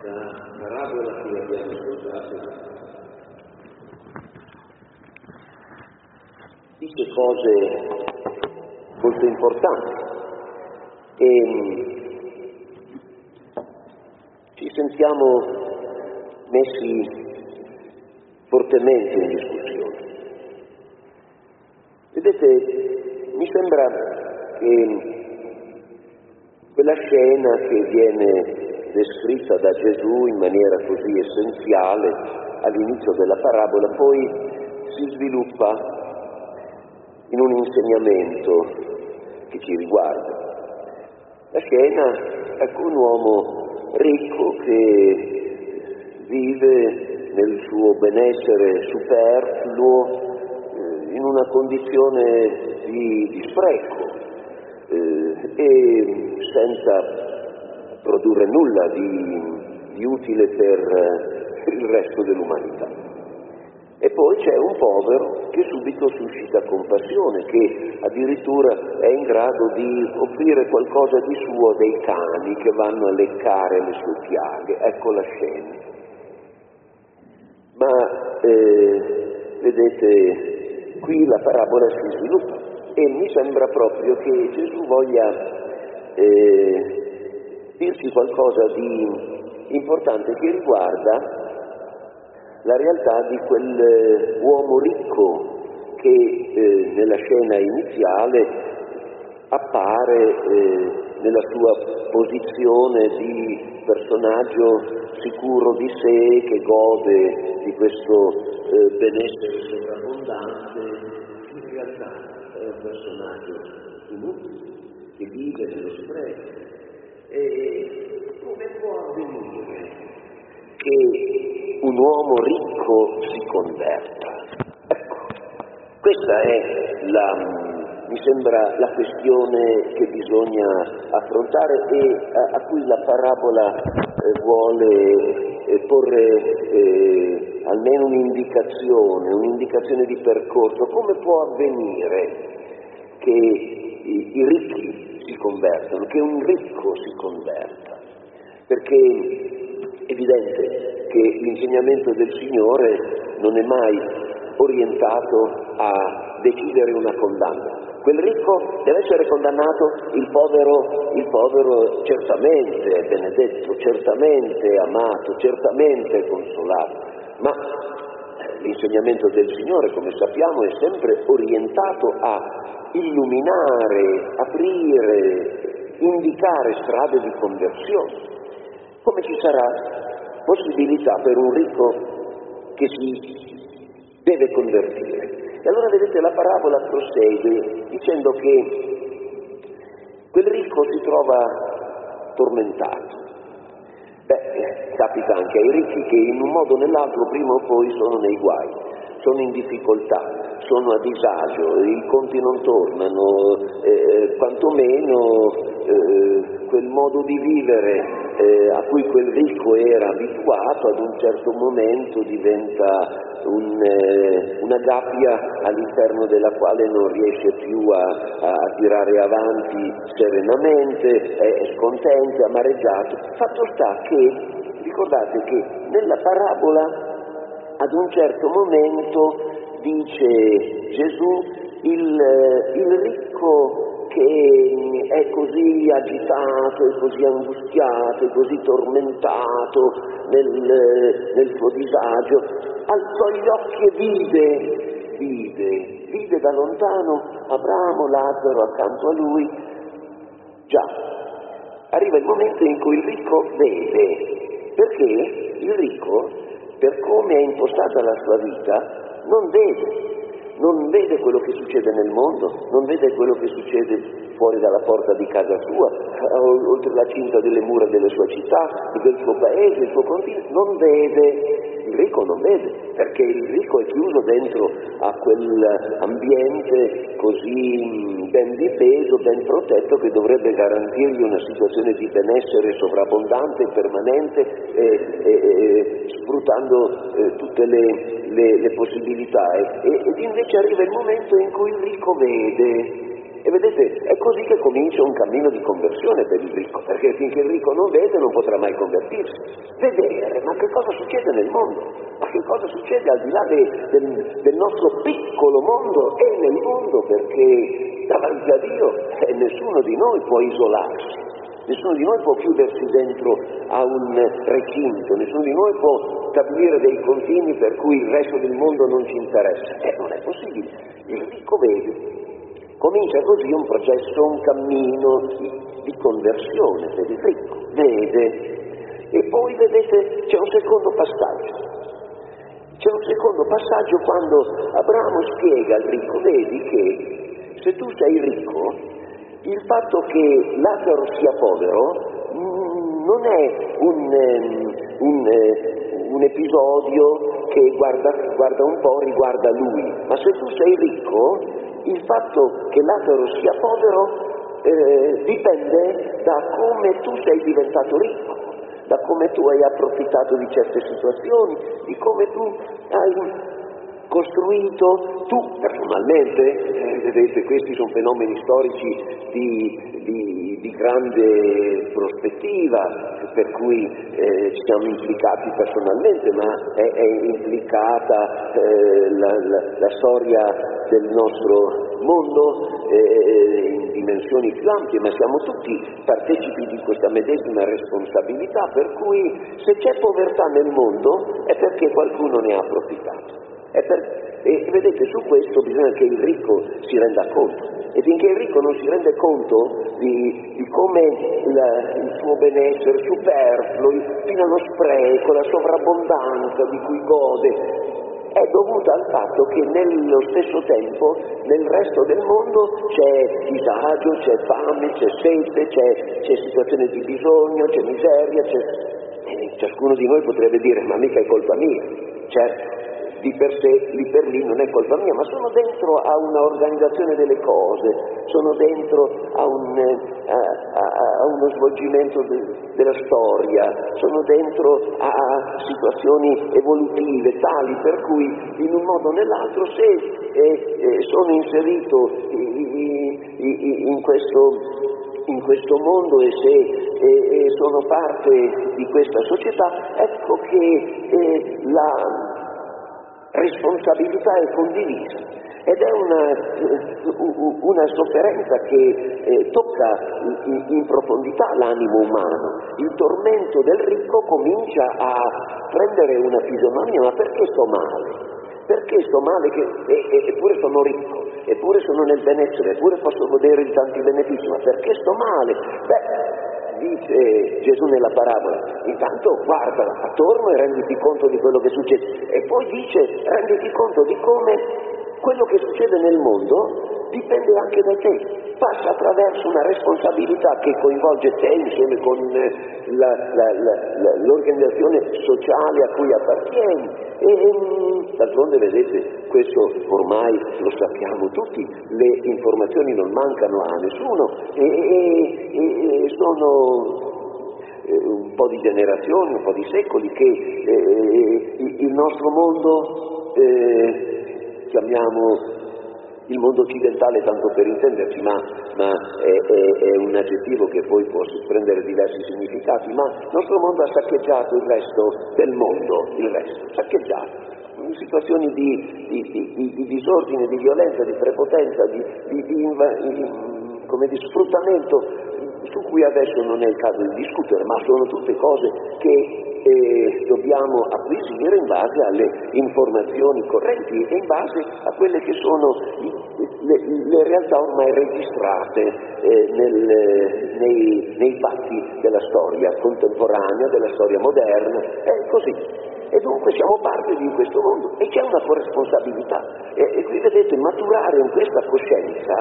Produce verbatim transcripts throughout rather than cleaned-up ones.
La parabola che abbiamo ascoltato dice cose molto importanti e ci sentiamo messi fortemente in discussione. Vedete, mi sembra che quella scena che viene descritta da Gesù in maniera così essenziale all'inizio della parabola poi si sviluppa in un insegnamento che ci riguarda. La scena è un uomo ricco che vive nel suo benessere superfluo eh, in una condizione di, di spreco eh, e senza produrre nulla di, di utile per eh, il resto dell'umanità. E poi c'è un povero che subito suscita compassione, che addirittura è in grado di offrire qualcosa di suo a dei cani che vanno a leccare le sue piaghe. Ecco la scena. Ma eh, vedete, qui la parabola si sviluppa e mi sembra proprio che Gesù voglia eh, dirci qualcosa di importante che riguarda la realtà di quell'uomo ricco che eh, nella scena iniziale appare eh, nella sua posizione di personaggio sicuro di sé, che gode di questo eh, benessere sovrabbondante. In realtà è un personaggio inutile, che vive nello spreco. E come può avvenire che un uomo ricco si converta? Ecco, questa è la, mi sembra, la questione che bisogna affrontare e a, a cui la parabola eh, vuole eh, porre eh, almeno un'indicazione, un'indicazione di percorso. Come può avvenire che i, i ricchi si convertono, che un ricco si converta? Perché è evidente che l'insegnamento del Signore non è mai orientato a decidere una condanna. Quel ricco deve essere condannato, il povero, il povero certamente è benedetto, certamente è amato, certamente è consolato, ma l'insegnamento del Signore, come sappiamo, è sempre orientato a illuminare, aprire, indicare strade di conversione. Come ci sarà possibilità per un ricco che si deve convertire? E allora vedete, la parabola prosegue dicendo che quel ricco si trova tormentato. Beh, capita anche ai ricchi che in un modo o nell'altro prima o poi sono nei guai, sono in difficoltà, sono a disagio, i conti non tornano, eh, quantomeno eh, quel modo di vivere eh, a cui quel ricco era abituato ad un certo momento diventa un, eh, una gabbia all'interno della quale non riesce più a, a tirare avanti serenamente, è scontento, amareggiato. Fatto sta che, ricordate che nella parabola ad un certo momento dice Gesù, il, il ricco che è così agitato, è così angustiato, è così tormentato nel, nel suo disagio, alzò gli occhi e vide, vide, vide da lontano Abramo, Lazzaro accanto a lui. Già, arriva il momento in cui il ricco vede, perché il ricco, per come è impostata la sua vita, non vede. Non vede quello che succede nel mondo, non vede quello che succede fuori dalla porta di casa sua, oltre la cinta delle mura delle sue città, del suo paese, del suo continente, non vede. Il ricco non vede, perché il ricco è chiuso dentro a quell'ambiente così ben difeso, ben protetto, che dovrebbe garantirgli una situazione di benessere sovrabbondante, permanente, e, e, e, sfruttando eh, tutte le, le, le possibilità. E, ed invece arriva il momento in cui il ricco vede. E vedete, è così che comincia c'è un cammino di conversione per il ricco, perché finché il ricco non vede non potrà mai convertirsi. Vedere, ma che cosa succede nel mondo? Ma che cosa succede al di là de, del, del nostro piccolo mondo e nel mondo, perché davanti a Dio eh, nessuno di noi può isolarsi. Nessuno di noi può chiudersi dentro a un recinto, nessuno di noi può stabilire dei confini per cui il resto del mondo non ci interessa. E eh, non è possibile. Il ricco vede. Comincia così un processo, un cammino di, di conversione per il ricco. Vede. E poi, vedete, c'è un secondo passaggio. C'è un secondo passaggio quando Abramo spiega al ricco, vedi che se tu sei ricco, il fatto che Lazzaro sia povero mh, non è un, um, un, uh, un episodio che guarda, guarda un po' riguarda lui, ma se tu sei ricco, il fatto che Lazzaro sia povero eh, dipende da come tu sei diventato ricco, da come tu hai approfittato di certe situazioni, di come tu hai costruito tu personalmente, eh, vedete, questi sono fenomeni storici di, di, di grande prospettiva, per cui eh, ci siamo implicati personalmente, ma è, è implicata eh, la, la, la storia del nostro mondo eh, in dimensioni più ampie, ma siamo tutti partecipi di questa medesima responsabilità, per cui se c'è povertà nel mondo è perché qualcuno ne ha approfittato. E, per, e vedete, su questo bisogna che il ricco si renda conto, e finché il ricco non si rende conto di, di come la, il suo benessere superfluo, fino allo spreco, la sovrabbondanza di cui gode, è dovuta al fatto che nello stesso tempo nel resto del mondo c'è disagio, c'è fame, c'è sete, c'è, c'è situazione di bisogno, c'è miseria, c'è... E ciascuno di noi potrebbe dire, ma mica è colpa mia. Certo, di per sé, lì per lì non è colpa mia, ma sono dentro a una organizzazione delle cose, sono dentro a, un, a, a, a uno svolgimento de, della storia, sono dentro a situazioni evolutive tali per cui in un modo o nell'altro, se eh, eh, sono inserito in questo, in questo mondo e se eh, sono parte di questa società, ecco che eh, la responsabilità è condivisa ed è una, una sofferenza che eh, tocca in, in profondità l'animo umano. Il tormento del ricco comincia a prendere una fisionomia, ma perché sto male? Perché sto male che, e, e, eppure sono ricco, eppure sono nel benessere, eppure posso godere di tanti benefici, ma perché sto male? Beh, dice Gesù nella parabola, intanto guarda attorno e renditi conto di quello che succede, e poi dice renditi conto di come quello che succede nel mondo dipende anche da te, passa attraverso una responsabilità che coinvolge te insieme con la, la, la, la, l'organizzazione sociale a cui appartieni, e d'altronde vedete, questo ormai lo sappiamo tutti, le informazioni non mancano a nessuno, e, e, e sono un po' di generazioni, un po' di secoli che eh, il nostro mondo, eh, chiamiamo il mondo occidentale tanto per intenderci, ma, ma è, è, è un aggettivo che poi può prendere diversi significati, ma il nostro mondo ha saccheggiato il resto del mondo, il resto, saccheggiato. In situazioni di, di, di, di disordine, di violenza, di prepotenza, di, di, di, di, come di sfruttamento, su cui adesso non è il caso di discutere, ma sono tutte cose che eh, dobbiamo acquisire in base alle informazioni correnti e in base a quelle che sono le, le realtà ormai registrate eh, nel, nei, nei fatti della storia contemporanea, della storia moderna, è così. E dunque siamo parte di questo mondo e c'è una corresponsabilità. E, e qui vedete, maturare in questa coscienza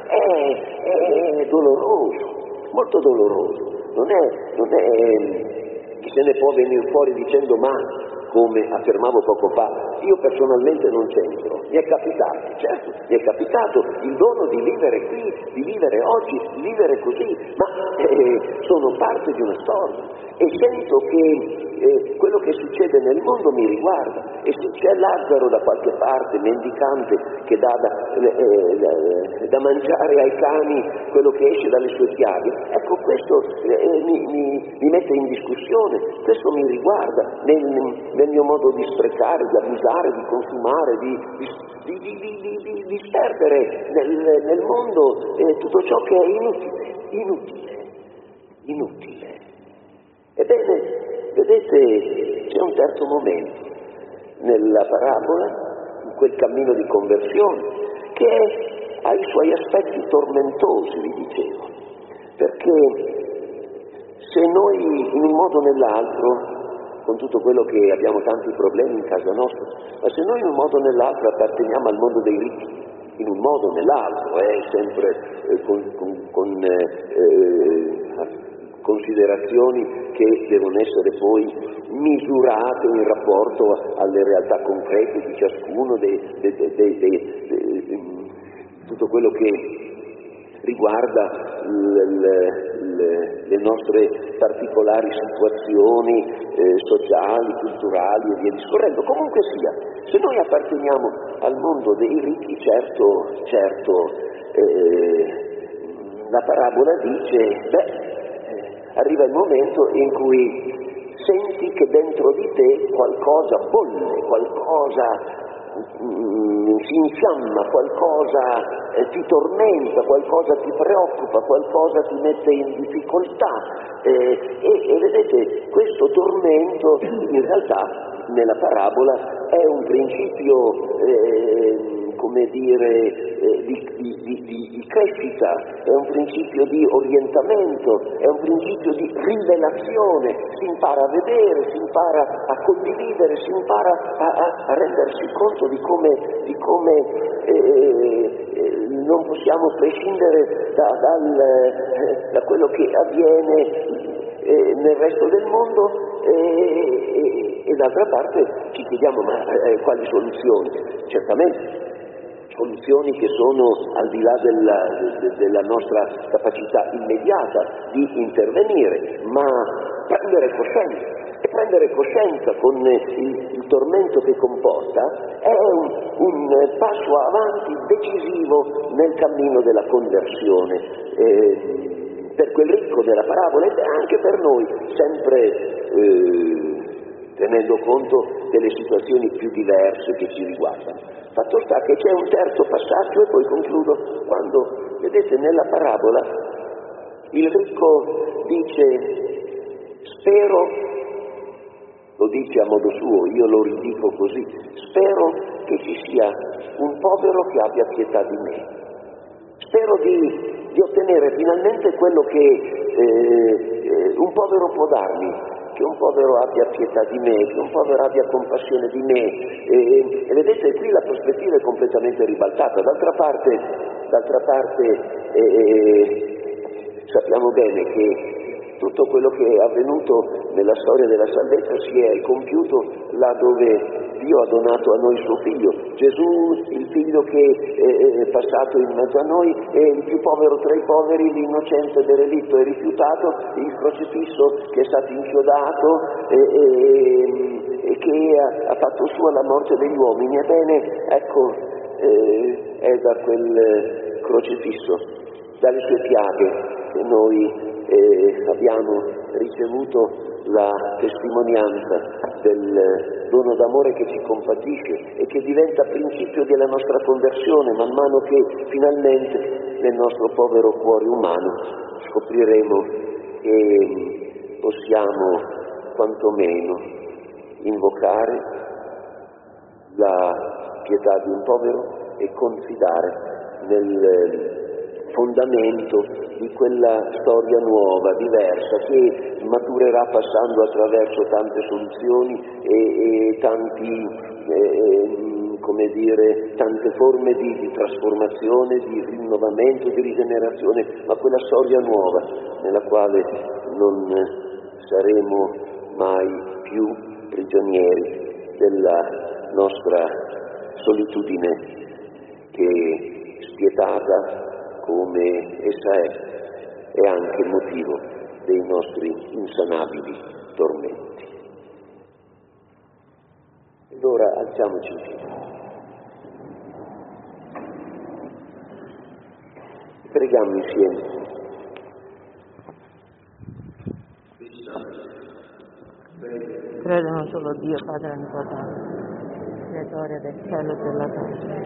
è, è doloroso, molto doloroso. Non è, non è che se ne può venire fuori dicendo, ma come affermavo poco fa, io personalmente non c'entro, mi è capitato, certo, mi è capitato il dono di vivere qui, di vivere oggi, di vivere così, ma eh, sono parte di una storia e sento che eh, quello che succede nel mondo mi riguarda, e se c'è Lazzaro da qualche parte, mendicante, che dà da, eh, da mangiare ai cani quello che esce dalle sue piaghe, ecco, questo eh, mi, mi, mi mette in discussione, questo mi riguarda nel, nel mio modo di sprecare, di abusare, di consumare, di, di, di, di, di, di, di sperdere nel, nel mondo eh, tutto ciò che è inutile, inutile, inutile. Ebbene, vedete, c'è un terzo momento nella parabola, in quel cammino di conversione, che ha i suoi aspetti tormentosi, vi dicevo, perché se noi in un modo o nell'altro, con tutto quello che abbiamo tanti problemi in casa nostra, ma se noi in un modo o nell'altro apparteniamo al mondo dei ricchi, in un modo o nell'altro, eh, sempre eh, con, con, con eh, eh, considerazioni che devono essere poi misurate in rapporto alle realtà concrete di ciascuno, dei, dei, dei, dei, dei, dei, tutto quello che riguarda le, le, le nostre particolari situazioni eh, sociali, culturali e via discorrendo. Comunque sia, se noi apparteniamo al mondo dei ricchi, certo, certo eh, la parabola dice, beh, arriva il momento in cui senti che dentro di te qualcosa bolle, qualcosa mm, si infiamma, qualcosa eh, ti tormenta, qualcosa ti preoccupa, qualcosa ti mette in difficoltà eh, e, e vedete, questo tormento in realtà nella parabola è un principio eh, come dire eh, di, di, di, di crescita, è un principio di orientamento, è un principio di rivelazione, si impara a vedere, si impara a condividere, si impara a, a, a rendersi conto di come, di come eh, eh, non possiamo prescindere da, dal, eh, da quello che avviene eh, nel resto del mondo e, e, e d'altra parte ci chiediamo ma eh, quali soluzioni? Certamente soluzioni che sono al di là della, de, della nostra capacità immediata di intervenire, ma prendere coscienza, e prendere coscienza con il, il tormento che comporta è un, un passo avanti decisivo nel cammino della conversione. Eh, per quel ricco della parabola e anche per noi, sempre eh, tenendo conto delle situazioni più diverse che ci riguardano. Fatto sta che c'è un terzo passaggio e poi concludo, quando, vedete, nella parabola il ricco dice spero, lo dice a modo suo, io lo ridico così, spero che ci sia un povero che abbia pietà di me, spero di di ottenere finalmente quello che eh, un povero può darmi, che un povero abbia pietà di me, che un povero abbia compassione di me. E, e vedete, qui la prospettiva è completamente ribaltata. D'altra parte, d'altra parte eh, sappiamo bene che tutto quello che è avvenuto nella storia della salvezza si è compiuto là dove Dio ha donato a noi suo figlio. Gesù, il figlio che è passato in mezzo a noi, è il più povero tra i poveri, l'innocente derelitto e rifiutato, il crocifisso che è stato inchiodato e, e, e che ha, ha fatto sua la morte degli uomini. Ebbene, ecco, eh, è da quel crocifisso, dalle sue piaghe, che noi eh, abbiamo ricevuto la testimonianza del dono d'amore che ci compatisce e che diventa principio della nostra conversione man mano che finalmente nel nostro povero cuore umano scopriremo che possiamo quantomeno invocare la pietà di un povero e confidare nel fondamento di quella storia nuova, diversa, che maturerà passando attraverso tante soluzioni e, e tanti, eh, come dire, tante forme di, di trasformazione, di rinnovamento, di rigenerazione, ma quella storia nuova nella quale non saremo mai più prigionieri della nostra solitudine che, spietata come essa è, è anche il motivo dei nostri insanabili tormenti. Ed ora alziamoci in piedi. Preghiamo insieme. Credo in un solo Dio, Padre Onnipotente, Creatore del cielo e della terra.